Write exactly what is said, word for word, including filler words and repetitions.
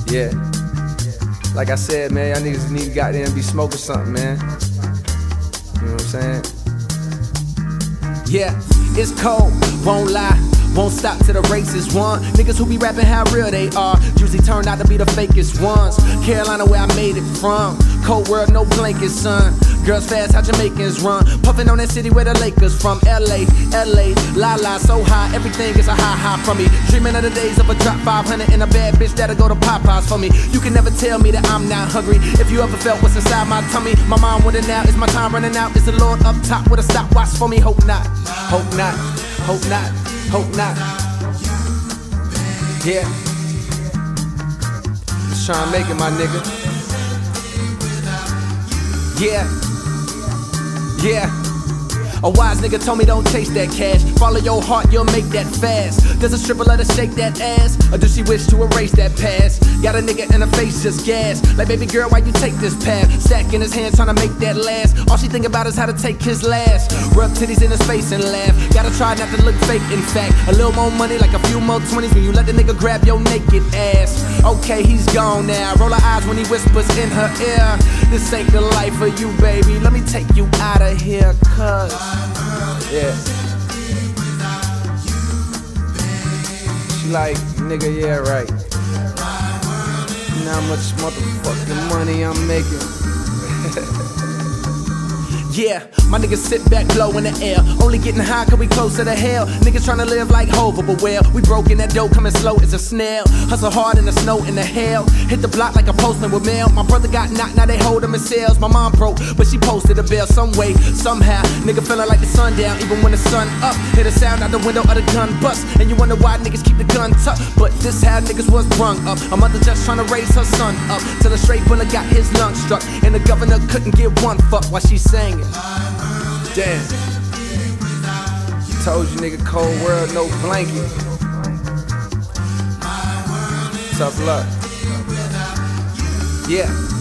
Yeah. Like I said, man, y'all niggas need to goddamn be smoking something, man. You know what I'm saying? Yeah, it's cold, won't lie, won't stop till the race is won. Niggas who be rapping how real they are usually turn out to be the fakest ones. Carolina where I made it from, cold world, no blankets, son. Girls fast, how Jamaicans run, puffin' on that city where the Lakers from. L A, L A, la la, so high, everything is a high high from me. Dreaming of the days of a drop five hundred and a bad bitch that'll go to Popeyes for me. You can never tell me that I'm not hungry. If you ever felt what's inside my tummy, my mind wondering now, is my time running out? Is the Lord up top with a stopwatch for me? Hope not, hope not, hope not, hope not. Yeah. Just trying to make it, my nigga. Yeah. Yeah. A wise nigga told me don't chase that cash. Follow your heart, you'll make that fast. Does a stripper let her shake that ass? Or does she wish to erase that past? Got a nigga in her face just gas. Like, baby girl, why you take this path? Stack in his hand trying to make that last. All she think about is how to take his last. Rub titties in his face and laugh. Gotta try not to look fake, in fact. A little more money, like a few more twenties when you let the nigga grab your naked ass. Okay, he's gone now. Roll her eyes when he whispers in her ear. This ain't the life for you, baby. Let me take you out of here, cuz. Yeah. She like, nigga, yeah, right. You know how much motherfucking money I'm making. Yeah, my niggas sit back low in the air. Only getting high cause we closer to hell. Niggas tryna live like Hova, but well, we broke in that dough, coming slow as a snail. Hustle hard in the snow in the hail. Hit the block like a postman with mail. My brother got knocked, now they hold him in sales. My mom broke, but she posted a bill some way, somehow. Nigga feeling like the sun down, even when the sun up. Hear the sound out the window of the gun bust. And you wonder why niggas keep the gun tucked. But this how niggas was brung up. A mother just tryna raise her son up, till a straight bullet got his lungs struck. And the governor couldn't give one fuck while she sang it. Damn. Told you, nigga, cold world, no blanket. Tough luck. Yeah.